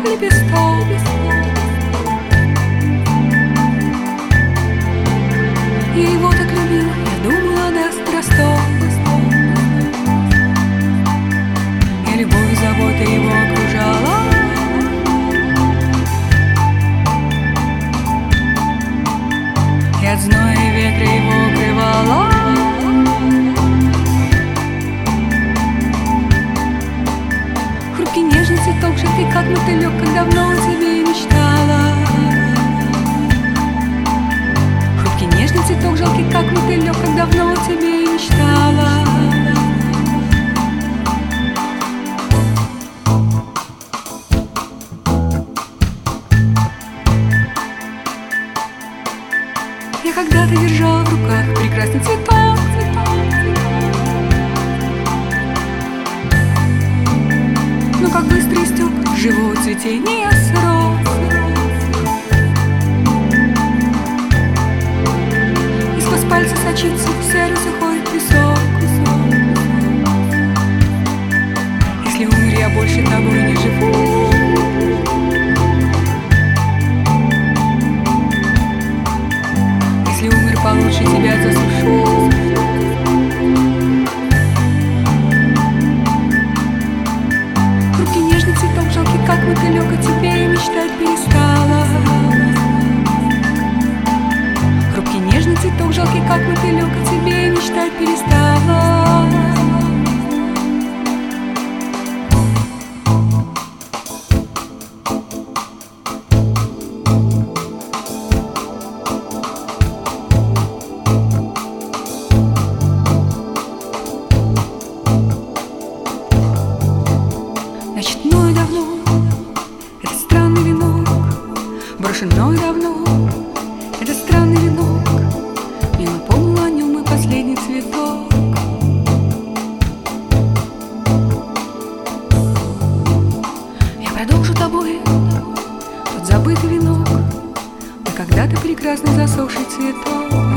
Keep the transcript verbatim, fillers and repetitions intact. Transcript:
лепесток. Я его так любил, я думала, даст росток. И любовь, забота его окружала. И от зноя и ветра его укрывала. Хрупкий нежный цветок, жаркий как мотылек, как давно о тебе мечтала. Хрупкий нежный цветок, жалкий как мотылек, как давно о тебе мечтала. Я когда-то держала в руках прекрасный цветок, цветок, цветок. Но как быстро истек живого цветения срок. Из-под пальца сочится серый сухой песок. Если умер, я больше тобой не живу. Если умер, получше тебя засушу. Хрупкий нежный цветок, жалкий как мотылек, о тебе и мечтать перестала. Хрупкий нежный цветок, жалкий как мотылек, о тебе и мечтать перестала. Значит, мною давно этот странный венок брошен мною давно. Этот странный венок мне напомнил о нем и последний цветок. Я продолжу тобой тот забытый венок, да когда-то прекрасный засохший цветок.